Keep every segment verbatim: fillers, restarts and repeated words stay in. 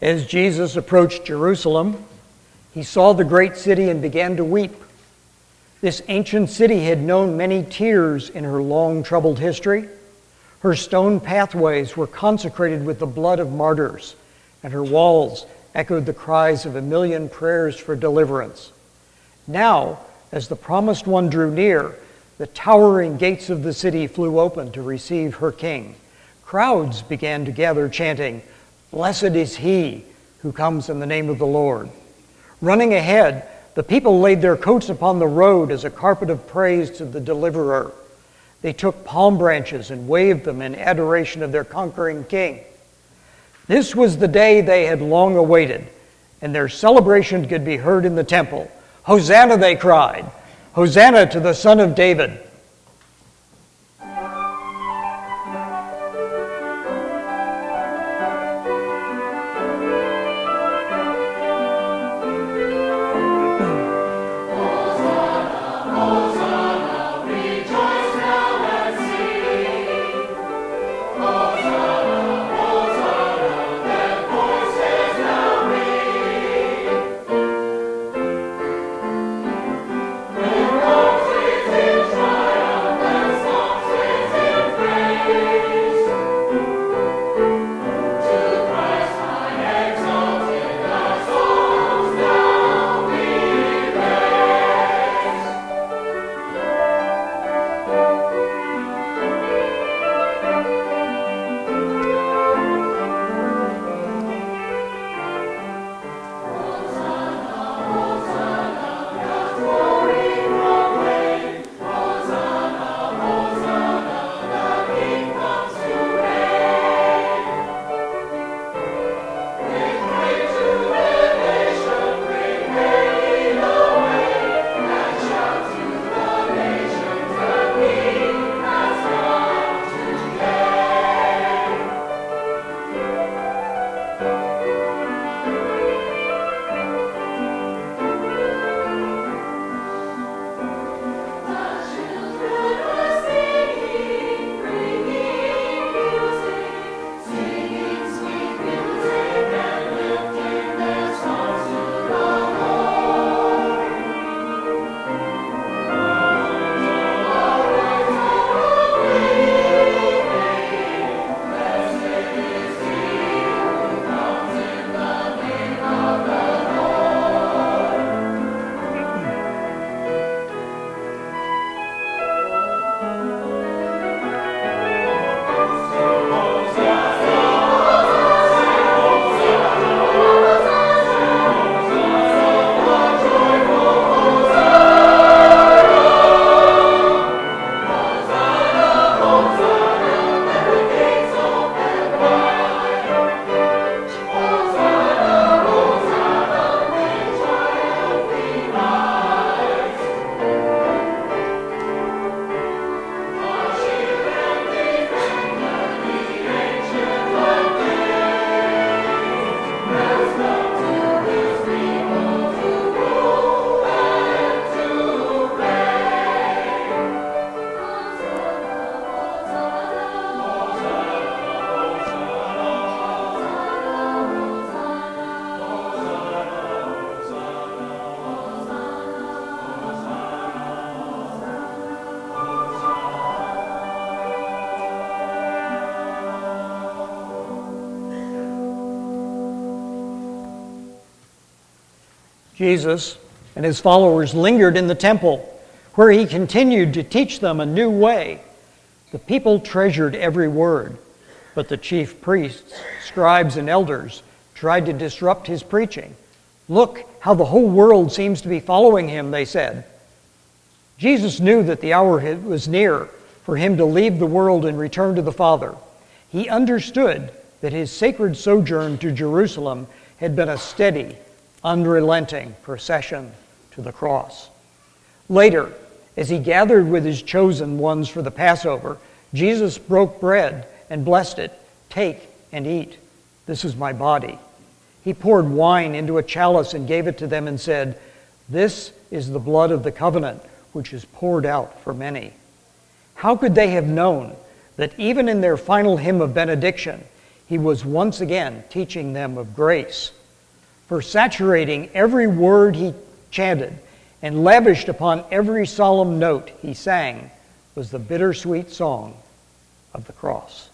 As Jesus approached Jerusalem, he saw the great city and began to weep. This ancient city had known many tears in her long troubled history. Her stone pathways were consecrated with the blood of martyrs, and her walls echoed the cries of a million prayers for deliverance. Now, as the promised one drew near, the towering gates of the city flew open to receive her king. Crowds began to gather, chanting, "Blessed is he who comes in the name of the Lord." Running ahead, the people laid their coats upon the road as a carpet of praise to the deliverer. They took palm branches and waved them in adoration of their conquering king. This was the day they had long awaited, and their celebration could be heard in the temple. "Hosanna," they cried. "Hosanna to the Son of David." Jesus and his followers lingered in the temple, where he continued to teach them a new way. The people treasured every word, but the chief priests, scribes, and elders tried to disrupt his preaching. "Look how the whole world seems to be following him," they said. Jesus knew that the hour was near for him to leave the world and return to the Father. He understood that his sacred sojourn to Jerusalem had been a steady, unrelenting procession to the cross. Later, as he gathered with his chosen ones for the Passover, Jesus broke bread and blessed it. "Take and eat. This is my body." He poured wine into a chalice and gave it to them and said, "This is the blood of the covenant, which is poured out for many." How could they have known that even in their final hymn of benediction, he was once again teaching them of grace. For saturating every word he chanted and lavished upon every solemn note he sang was the bittersweet song of the cross.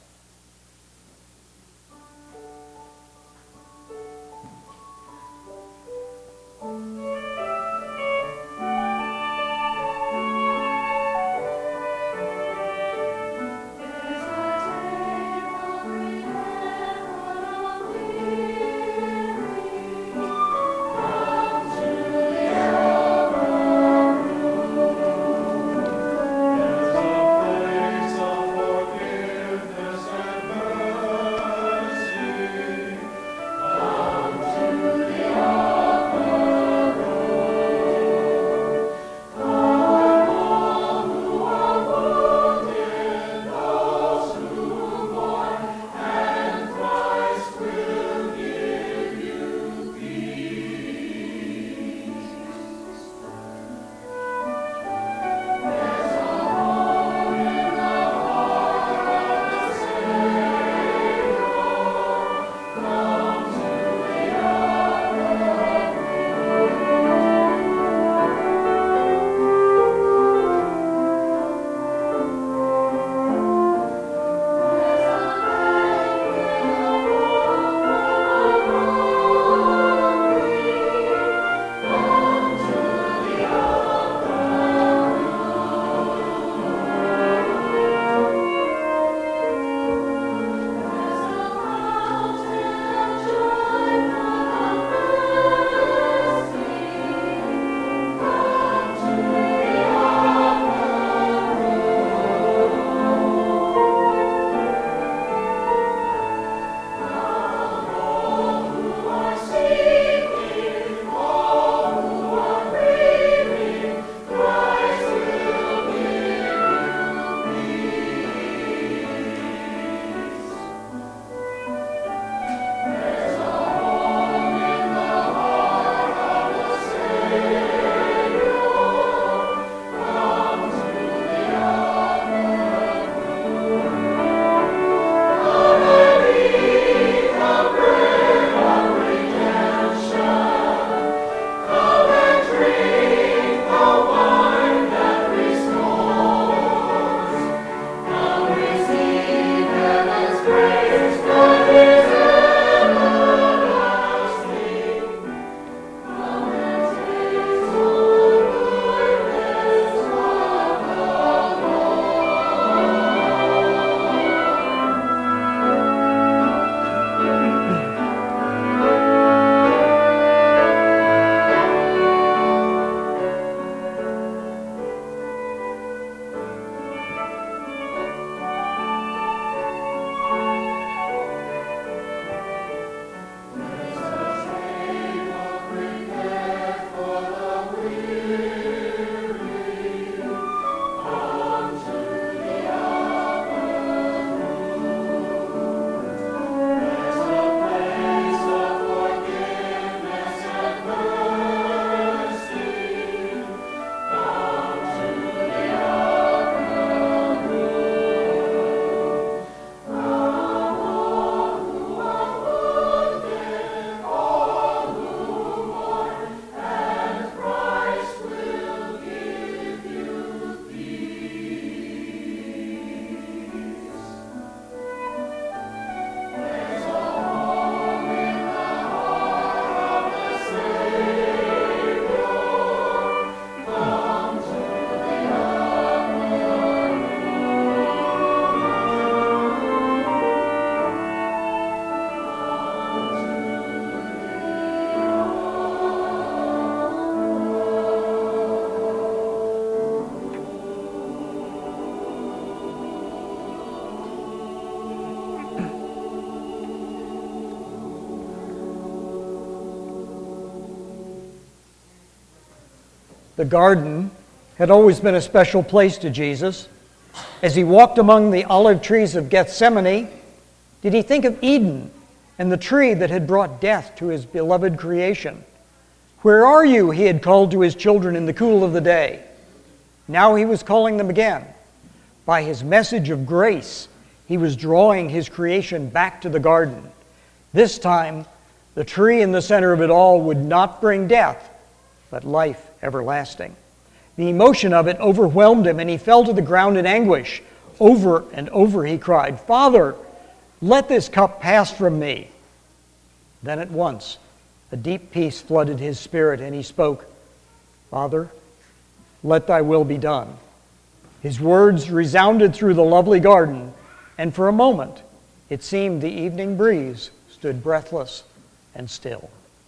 The garden had always been a special place to Jesus. As he walked among the olive trees of Gethsemane, did he think of Eden and the tree that had brought death to his beloved creation? "Where are you?" he had called to his children in the cool of the day. Now he was calling them again. By his message of grace, He was drawing his creation back to the garden. This time, the tree in the center of it all would not bring death, but life everlasting. The emotion of it overwhelmed him, and he fell to the ground in anguish. Over and over he cried, "Father, let this cup pass from me." Then at once, a deep peace flooded his spirit, and he spoke, "Father, let thy will be done." His words resounded through the lovely garden, and for a moment, it seemed the evening breeze stood breathless and still.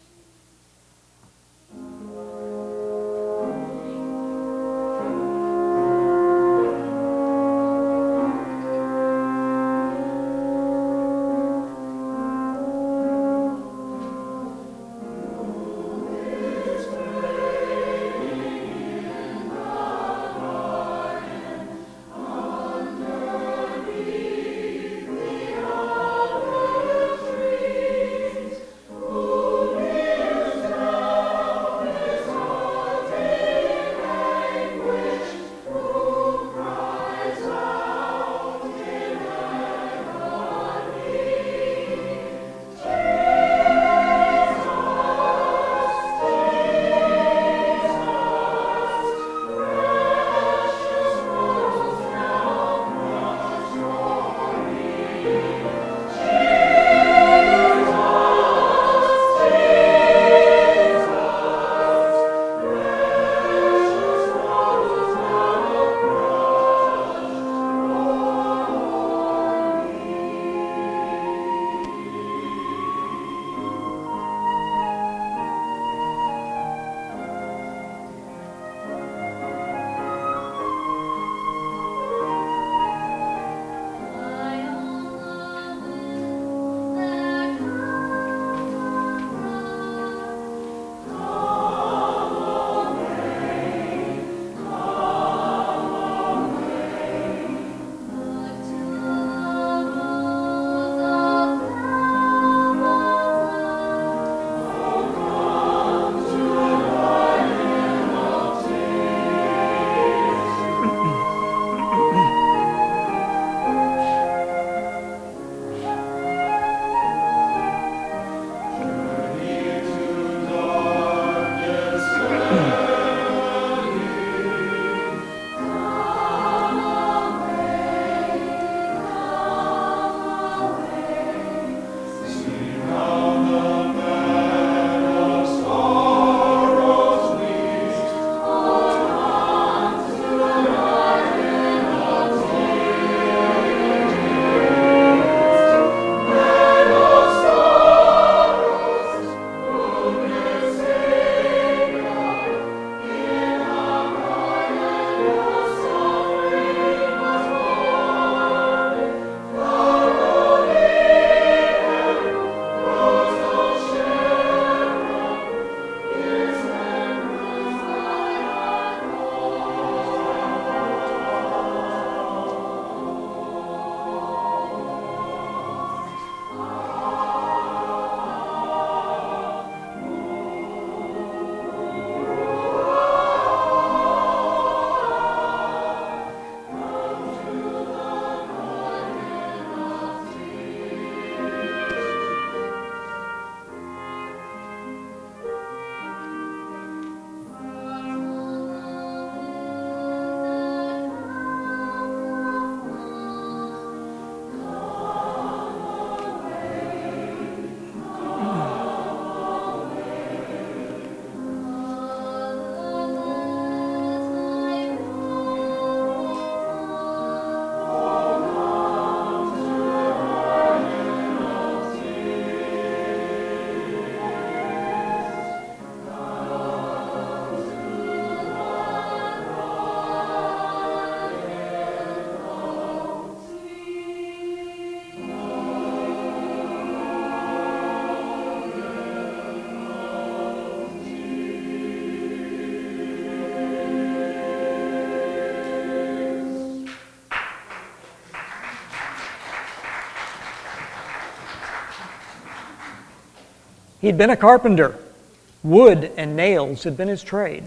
He'd been a carpenter. Wood and nails had been his trade.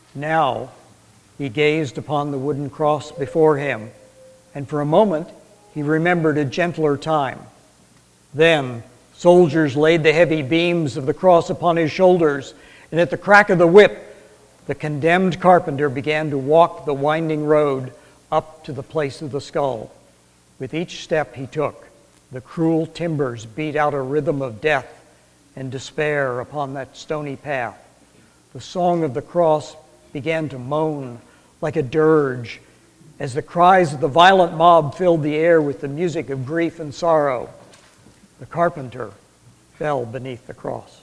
Now he gazed upon the wooden cross before him, and for a moment he remembered a gentler time. Then soldiers laid the heavy beams of the cross upon his shoulders, and at the crack of the whip, the condemned carpenter began to walk the winding road up to the place of the skull. With each step he took, the cruel timbers beat out a rhythm of death and despair upon that stony path. The song of the cross began to moan like a dirge as the cries of the violent mob filled the air with the music of grief and sorrow. The carpenter fell beneath the cross.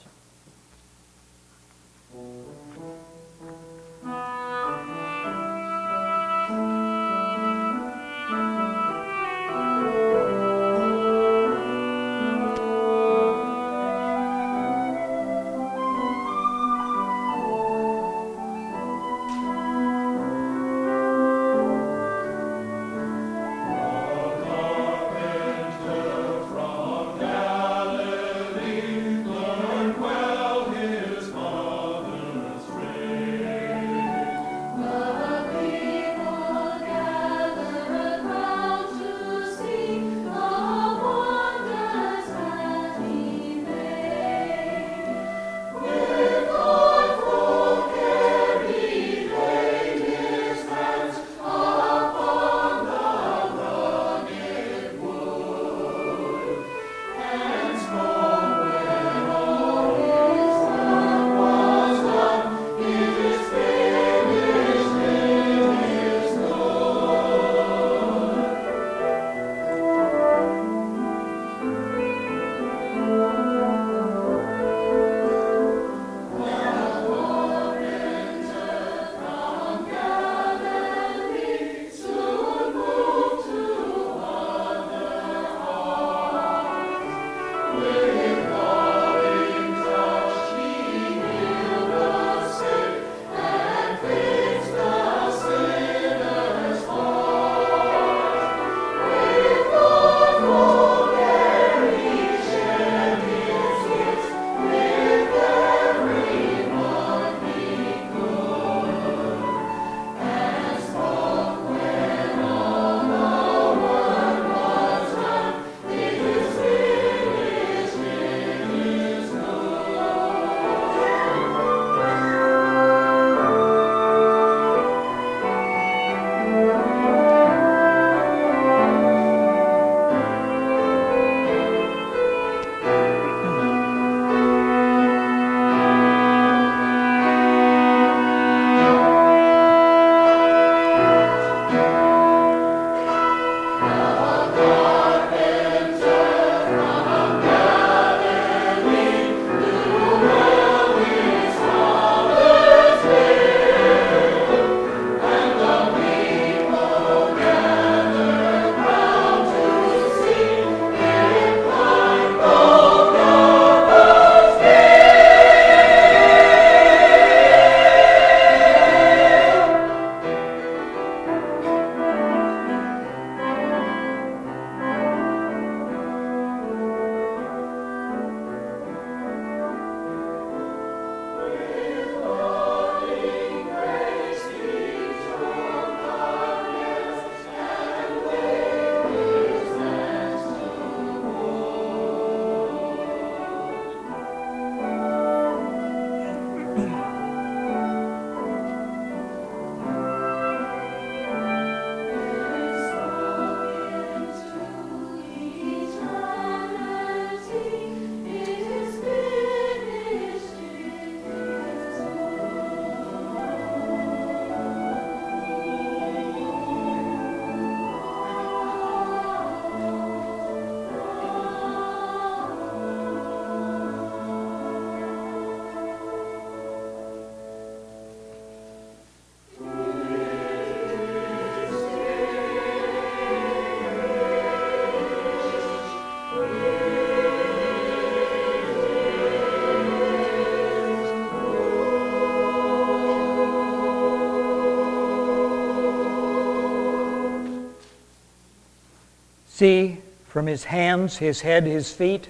See, from his hands, his head, his feet,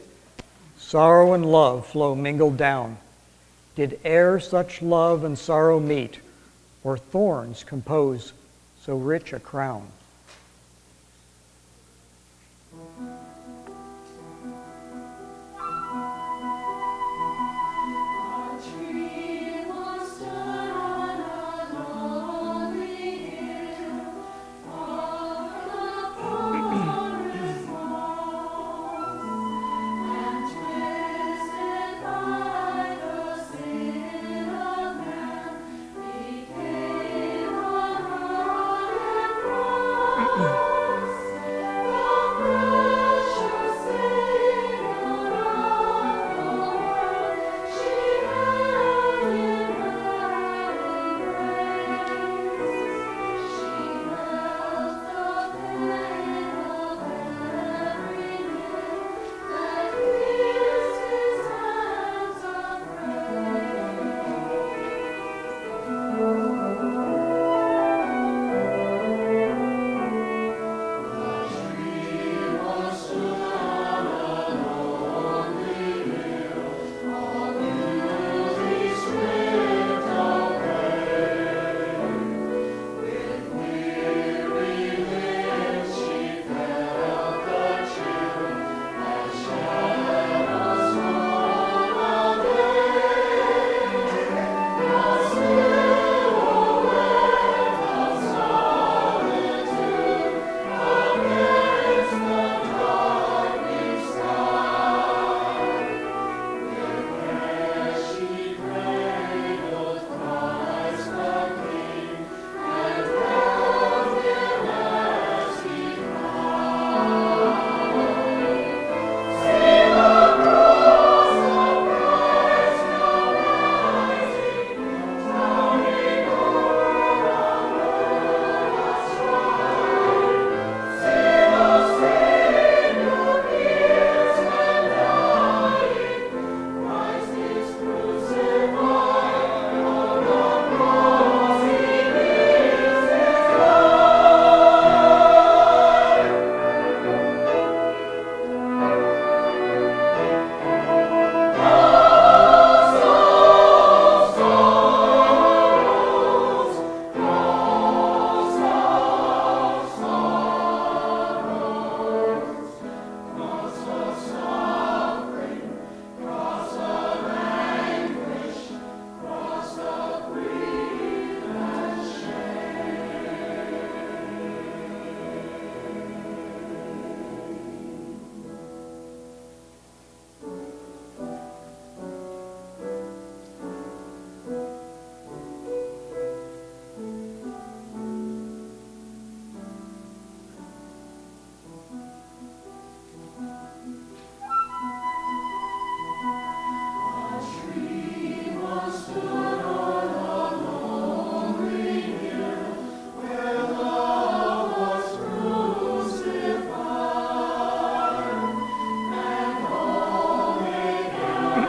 sorrow and love flow mingled down. Did e'er such love and sorrow meet, or thorns compose so rich a crown?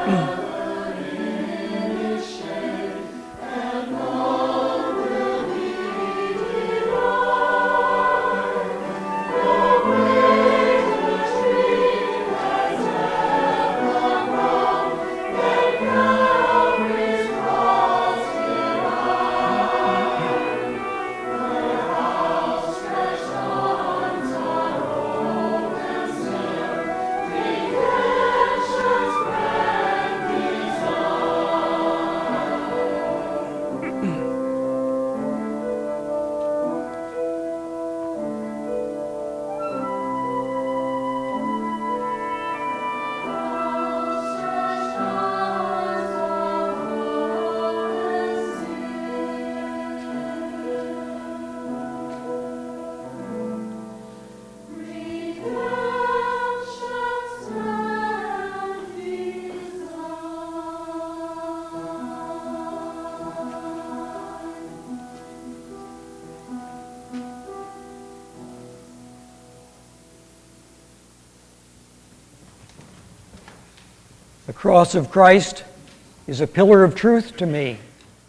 The cross of Christ is a pillar of truth to me.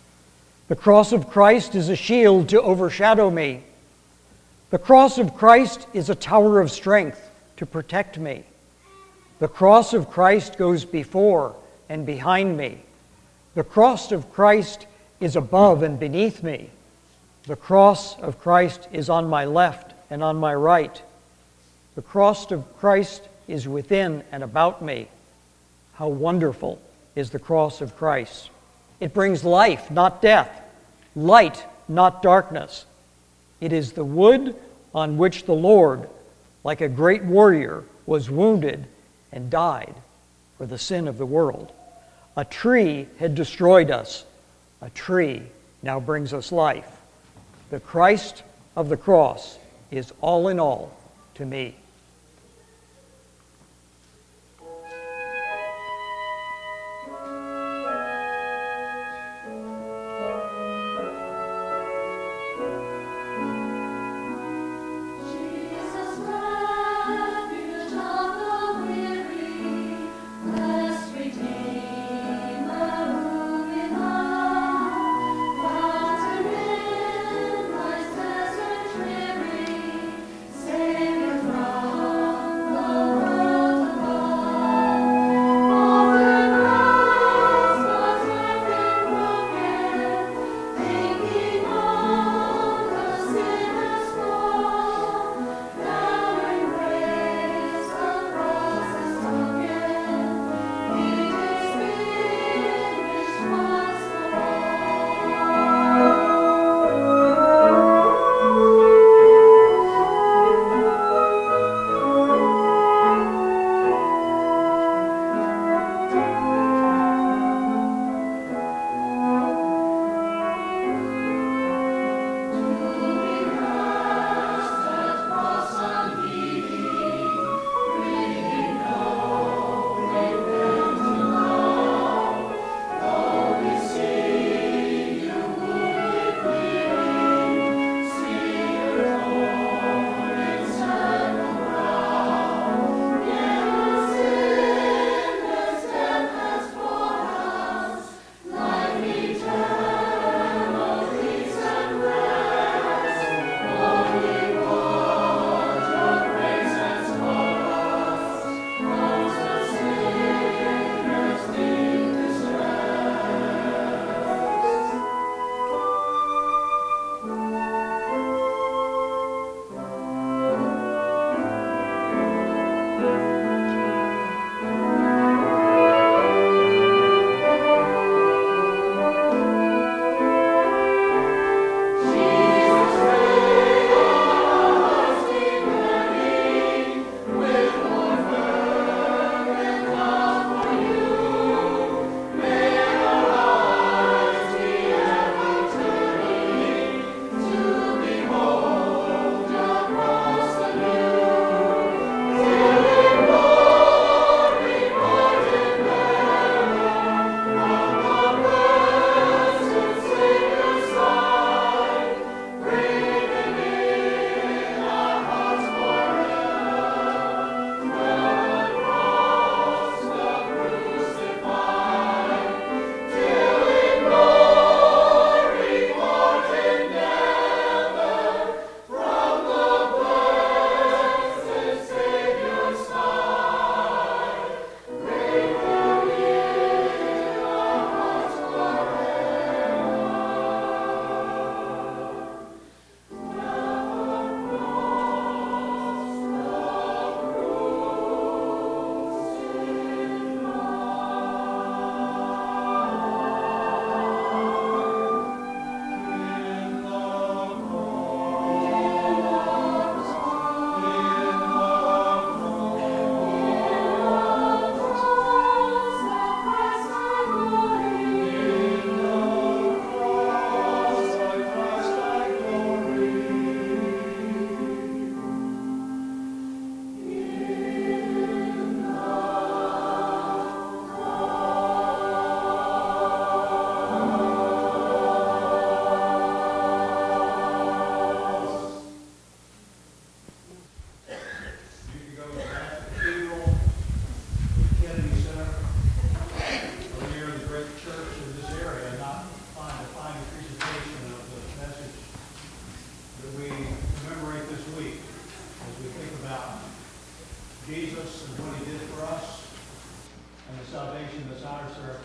The cross of Christ is a shield to overshadow me. The cross of Christ is a tower of strength to protect me. The cross of Christ goes before and behind me. The cross of Christ is above and beneath me. The cross of Christ is on my left and on my right. The cross of Christ is within and about me. How wonderful is the cross of Christ. It brings life, not death, light, not darkness. It is the wood on which the Lord, like a great warrior, was wounded and died for the sin of the world. A tree had destroyed us. A tree now brings us life. The Christ of the cross is all in all to me. Savior from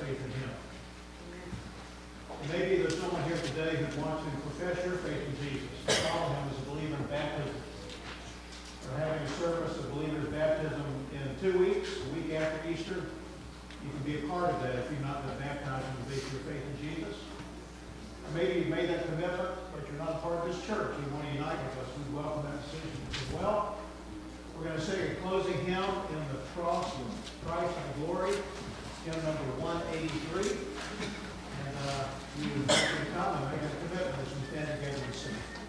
faith in Him. Maybe there's someone here today who wants to profess your faith in Jesus, to follow Him as a believer in baptism. We're having a service of believers' baptism in two weeks, a week after Easter. You can be a part of that if you've not been baptized in the basis of your faith in Jesus. Or maybe you've made that commitment, but you're not a part of this church. You want to unite with us. We welcome that decision as well. We're going to sing a closing hymn in the cross of Christ and glory, hymn number one eighty-three. And uh, we would like you to come and make a commitment as we stand together and sing.